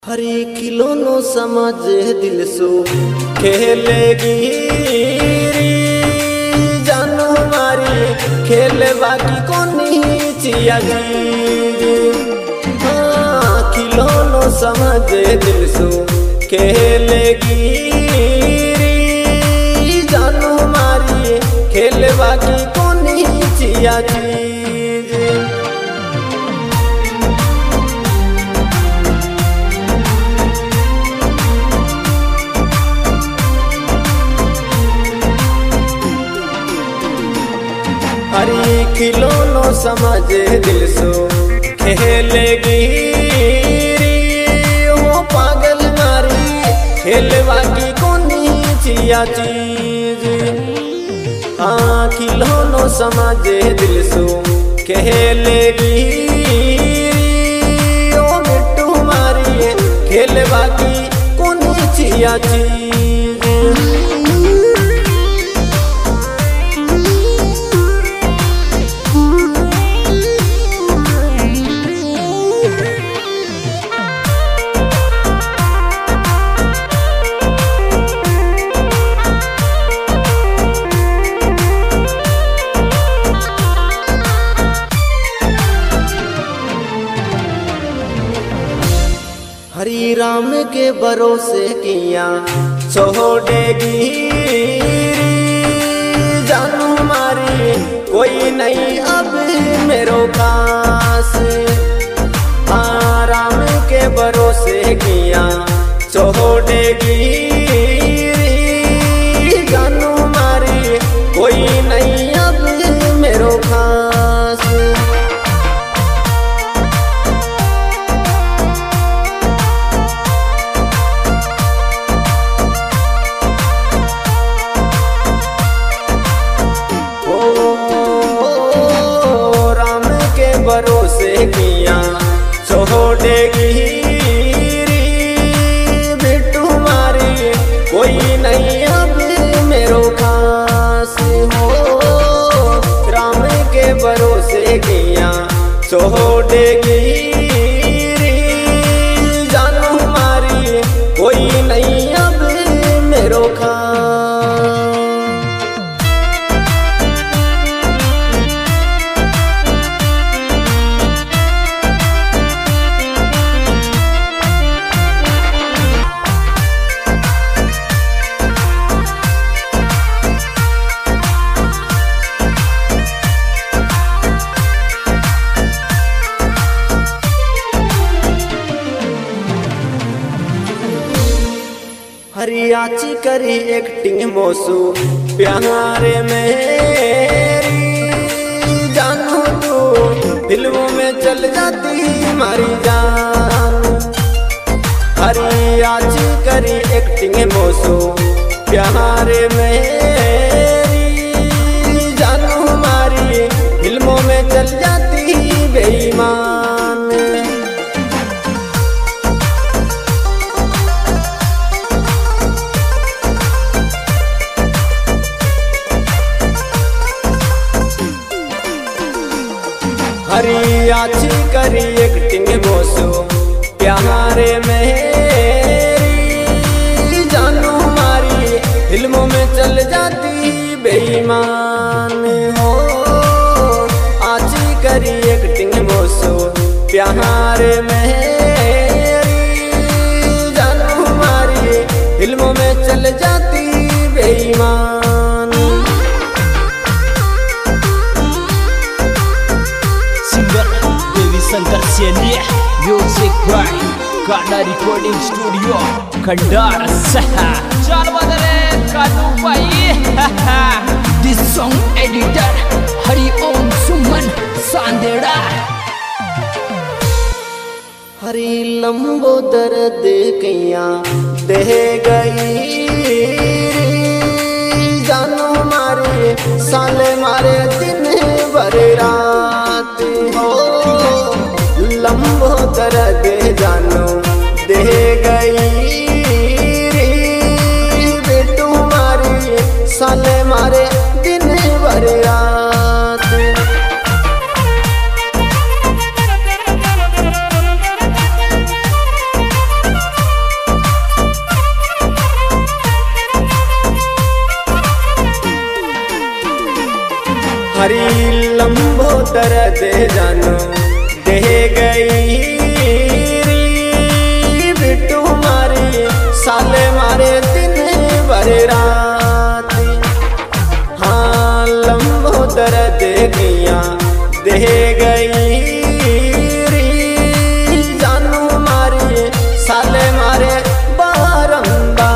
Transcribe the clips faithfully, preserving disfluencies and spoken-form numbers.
हरी खिलौनो समझ दिल सो खेलेगी जानू हमारी खेल बाकी कोनी चिया हाँ खिलौनो समझ दिल सो खेलेगी जानू हमारी खेल बाकी कोनी चिया हरी खिलौनो समझ दिल सो खेलेगी हो पागल मारी खेल बाकी कोनी चिया चीज हाँ खिलौनो समझ दिल सो खेलेगी ओ बिट्टू मारी खेल बाकी कोनी चिया चीज। हरी राम के भरोसे किया छोड़ेगी जानू हमारी कोई नहीं अब मेरो पास हाँ राम के भरोसे किया छोड़ेगी जानू हमारी कोई नहीं अब मेरो खास। भरोसे किया छोड़ेगी बिट्टू मारी कोई नहीं अब मेरो खास हो राम के भरोसे किया छोड़ेगी जानू मारी कोई नहीं अब मेरो खास। हरियाची करी एक्टिंग मोसू प्यारे मेरी जानू तू फिल्मों में चल जाती हमारी जान हरियाची करी एक्टिंग मोसू प्यारे मेरी जानू हमारी फिल्मों में चल जाती बेईमान। हरियाची करी एक्टिंग मोसू प्यारे मेरी जानू हमारी फिल्मों में चल जाती बेईमान हो आची करी एक्टिंग मोसू प्यारे मेरी जानू हमारी फिल्मों में चल जाती बेईमान। शंकर सेनी म्यूजिक बाय काना रिकॉर्डिंग स्टूडियो खंडार सहा चल बदले कानू भाई this song editor Hari Om Suman सांदेड़ा। हरी लंबोदर देखिया दे गई जानू मारे साले मारे दिन भर रात हो लंबोदर दे जानो दे गई बिट्टू मारी साले मारे दिन भर रात। दर्द जानो दे गई री बिट्टू मारी साले मारे दिन भर रात। हाँ लंबो दर्द किया दे गई री जानू मारी साले मारे बारंबार।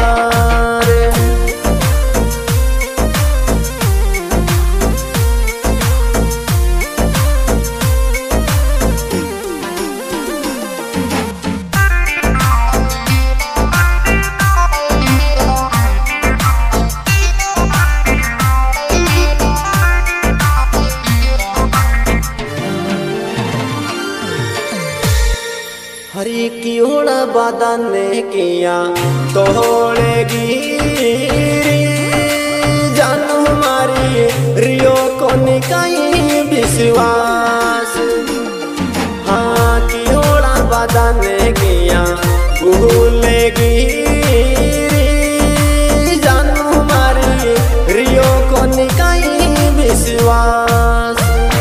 हरी की होड़ा बादा ने किया तोड़ेगी जानू हमारी रियो को निकाई विश्वास। हाँ की होड़ा बादा ने किया भूलेगी जानू हमारी रियो को निकाई विश्वास।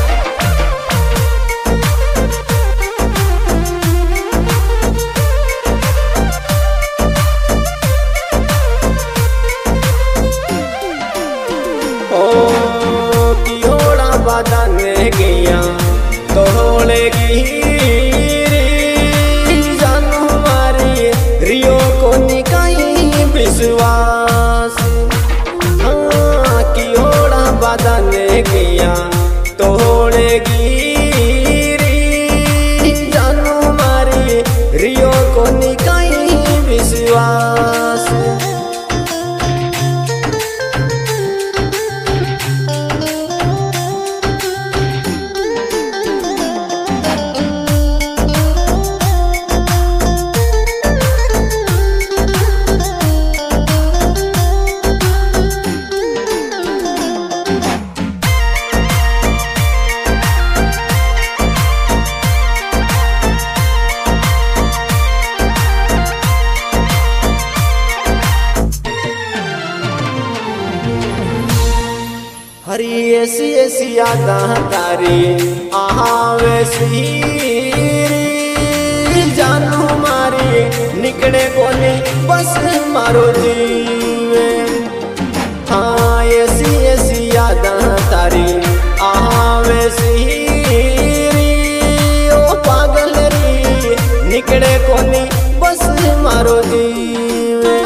ने गया तोड़ेगी जानू हमारी रियो को निकाई विश्वास। हाँ की होड़ा बादा ने गया तोड़ेगी जानू हमारी रियो को निकाई विश्वास। हरी ऐसी ऐसी यादा तारी आवे सी जानू हमारी निकले कोने बस मारो जीवे। हाँ ऐसी ऐसी यादा तारी आवे सी ओ पागल री निकले कोने बस मारो जीवे।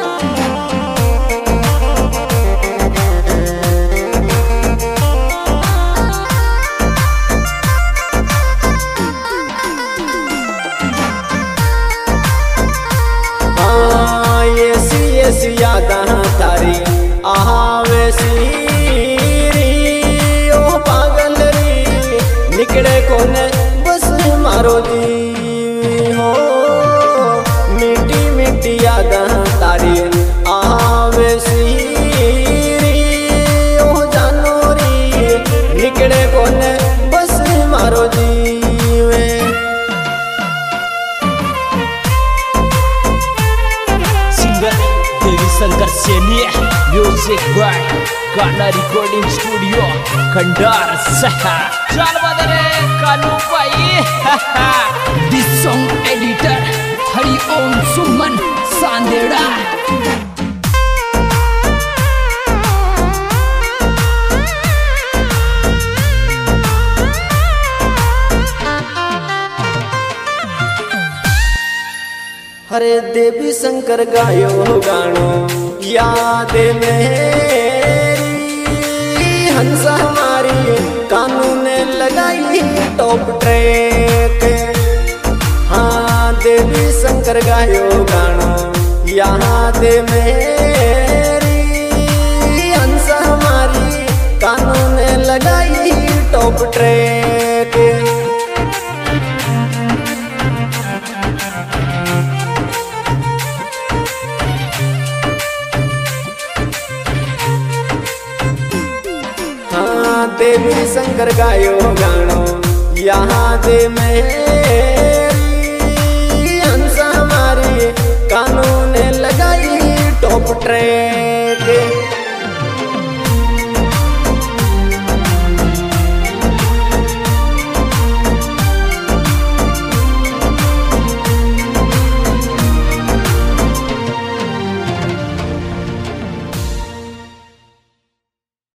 यादा तारी आवे सी ओ पागल री निकले कोने बस मारो जी हो। मीठी मीठी यादा तारी आवे सी ओ जानो री निकले कोने बस मारो जी। शंकर सेनी म्यूजिक बाय गाना रिकॉर्डिंग स्टूडियो खंडार सहा। चल बदरे कानू भाई this song editor Hari Om Suman सांदेड़ा। हरे देवी शंकर गायो गानो याद मेरी हंसा हमारी कानू ने लगाई टॉप ट्रैक। हाँ देवी शंकर गायो गानो याद मेरी हंसा हमारी कानू ने लगाई टॉप ट्रैक। देवी शंकर गायो गानो यहाँ दे मेरी हंसा हमारी कानून लगाई टॉप ट्रेन।